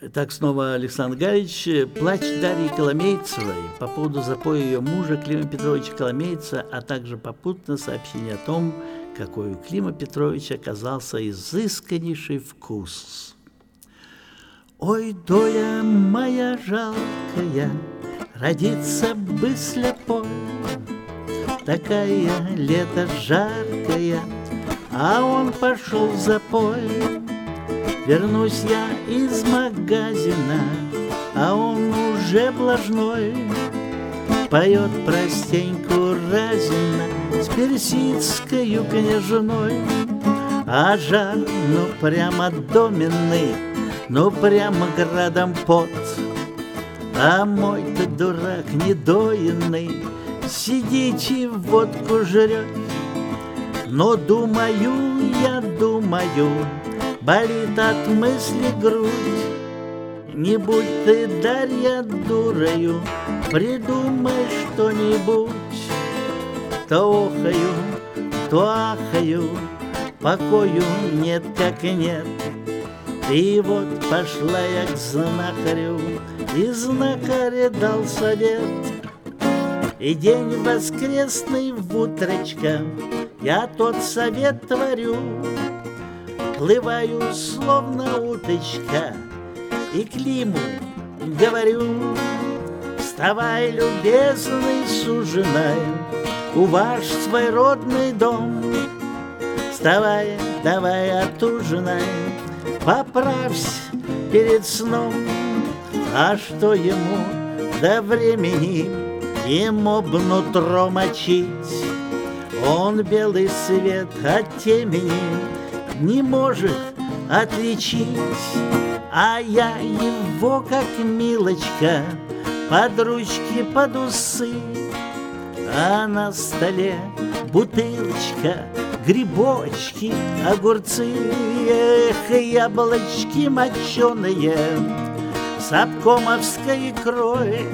Так снова Александр Галич. Плач Дарьи Коломейцевой по поводу запоя ее мужа Клима Петровича Коломейца, а также попутно сообщение о том, какой у Клима Петровича оказался изысканнейший вкус. Ой, доля моя жалкая, родиться бы слепой, такая лето жаркое, а он пошел в запой. Вернусь я из магазина, а он уже блажной, поет простенькую разина с персидскою княжной. А жар, ну прямо доменный, ну прямо градом пот. А мой-то дурак недоенный сидит и водку жрет. Но думаю, я думаю, болит от мысли грудь. Не будь ты, Дарья, дурою, придумай что-нибудь. То охаю, то ахаю, покою нет как нет. И вот пошла я к знахарю, и знахарь дал совет. И день воскресный в утречко я тот совет творю. Плываю, словно уточка, и Климу говорю: вставай, любезный суженый, уваж свой родный дом. Вставай, давай отужинай, поправься перед сном. А что ему до времени, ему б нутро мочить? Он белый свет от темени не может отличить. А я его, как милочка, под ручки, под усы. А на столе бутылочка, грибочки, огурцы. Эх, яблочки моченые с обкомовской икрой,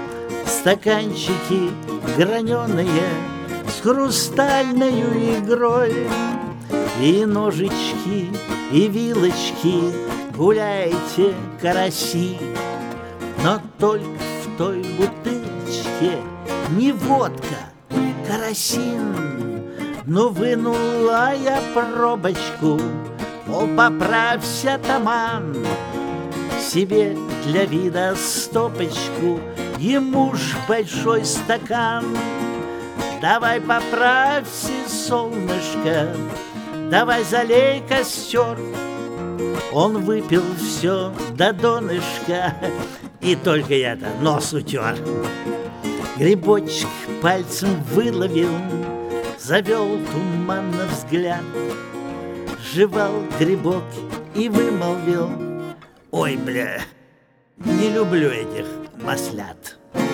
стаканчики граненые с хрустальной игрой. И ножички, и вилочки, гуляйте, караси. Но только в той бутылочке не водка, карасин. Ну, вынула я пробочку, мол, поправься, атаман. Себе для вида стопочку, ему ж большой стакан. Давай поправься, солнышко, давай залей костер. Он выпил все до донышка, и только я-то нос утер. Грибочек пальцем выловил, завел туманно взгляд, жевал грибок и вымолвил: ой, бля, не люблю этих маслят.